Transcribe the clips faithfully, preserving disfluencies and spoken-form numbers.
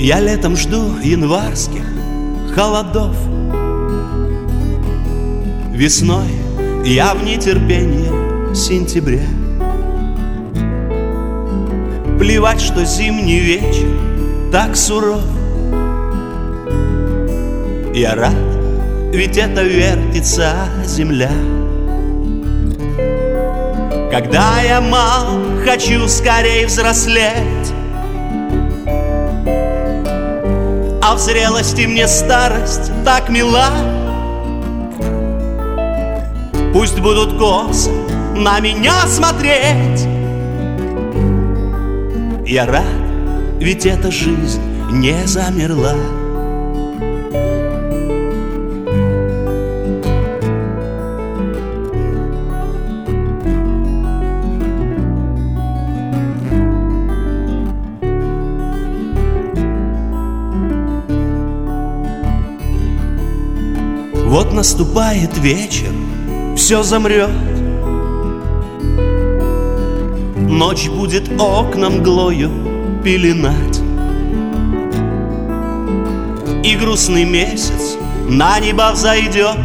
Я летом жду январских холодов, весной я в нетерпении сентября. Плевать, что зимний вечер так суров, я рад, ведь это вертится земля. Когда я мал, хочу скорей взрослеть, а в зрелости мне старость так мила. Пусть будут косо на меня смотреть, я рад, ведь эта жизнь не замерла. Вот наступает вечер, все замрет, ночь будет окна мглою пеленать, и грустный месяц на небо взойдет.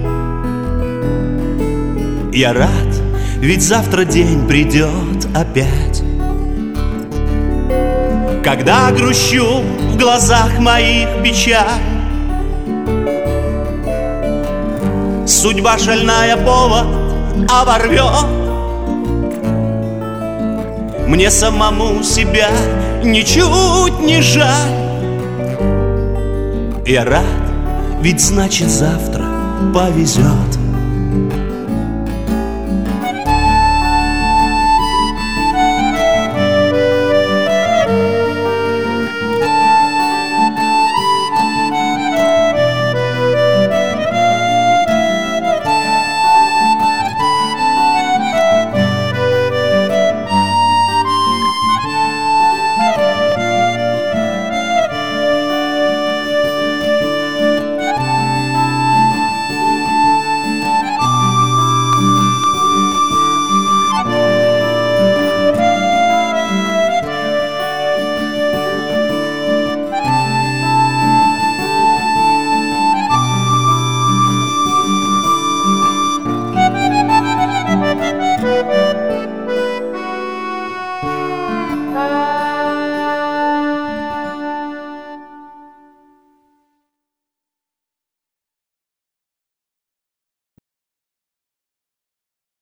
Я рад, ведь завтра день придет опять. Когда грущу, в глазах моих печаль, судьба шальная повод оборвет. Мне самому себя ничуть не жаль. Я рад, ведь значит завтра повезет.